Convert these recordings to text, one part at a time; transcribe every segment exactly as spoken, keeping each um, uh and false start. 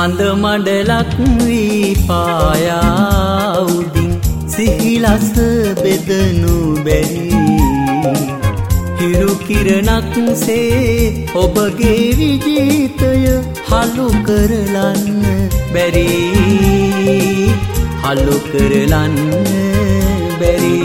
සඳ මඩලක් වී පායා උදින් සිහිලස බෙදනු බැරි හිරු කිරණක් සේ ඔබගේ විජිතය හලු කරලන්න බැරි හලු කරලන්න බැරි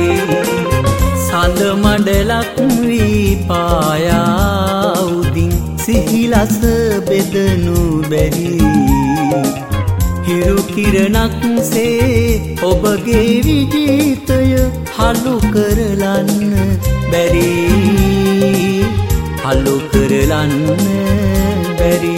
සඳ මඩලක් වී පායා උදින් සිහිලස බෙදනු බැරි හිරු කිරණක් සේ ඔබගේ විජිතය හලු කරලන්න බැරි හලු කරලන්න බැරි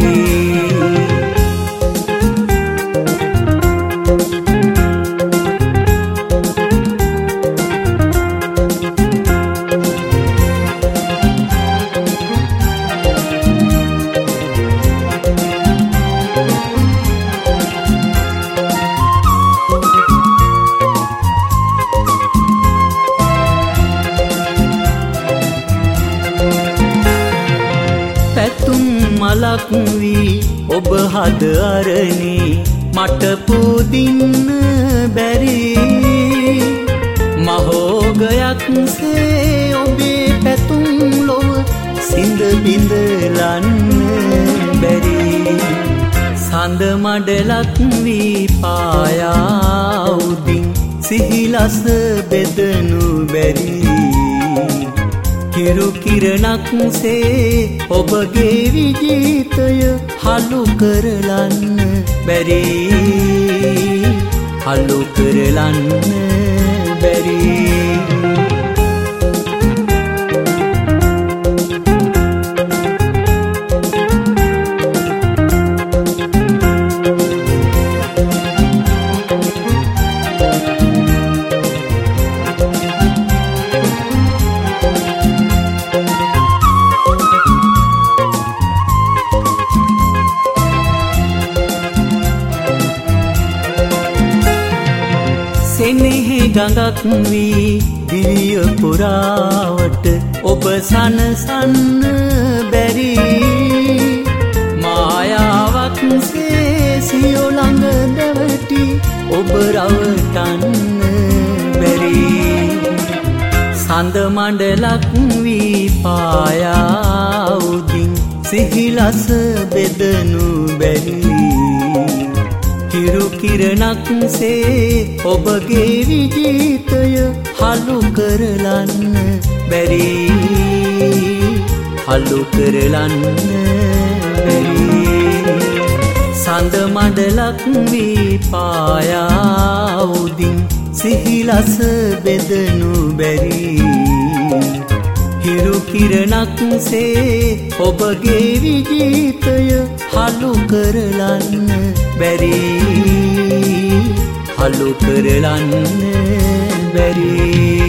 මලක් වී ඔබ හද අරණේ මට පුදින්න බැරි මහෝගයක් සේ ඔබේ පැතුම් ලොව සිඳ බිඳලන්න බැරි සඳ මඩලක් වී පායා උදින් සිහිලස බෙදනු බැරි හිරු කිරණක් සේ ඔබගේ විජිතය හලු කරලන්න බැරි හලු කරලන්න බැරි සෙනෙහි ගඟක් වී දිවිය පුරාවට ඔබ සනසන්න බැරි මායාවක් සේ සියෝ ළඟ දැවටි ඔබ රවටන්න බැරි සඳ මඩලක් වී පායා උදින් සිහිලස බෙදනු බැරි හිරු කිරණක් සේ ඔබගේ විජිතය හලු කරලන්න බැරි හලු කරලන්න බැරි සඳ මඩලක් වී පායා උදින් සිහිලස බෙදනු බැරි හිරු කිරණක් සේ ඔබගේ විජිතය හලු කරලන්න බැරි හලු කරලන්න බැරි